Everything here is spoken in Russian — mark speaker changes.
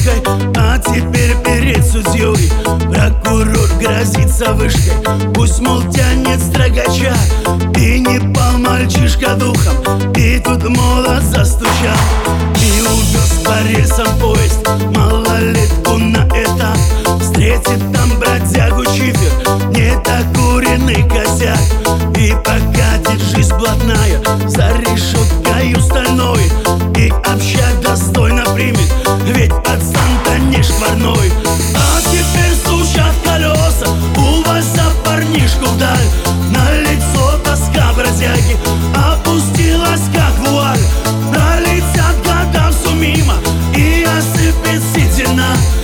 Speaker 1: вспышкой, а теперь перед судьей прокурор грозится вышкой. Пусть, мол, тянет строгача, и не пал мальчишка духом, и тут молот застучал, и увез по рельсам поезд малолетку на этап. Встретит там бродягу чифер, недокуренный косяк, и покатит жизнь блатная за решеткою стальной, и общак достойно примет, ведь пацан-то не шкварной. А теперь стучат колеса, увозя парнишку вдаль. На лицо тоска бродяги опустилась, как вуаль. Пролетят года все мимо, и осыпет седина.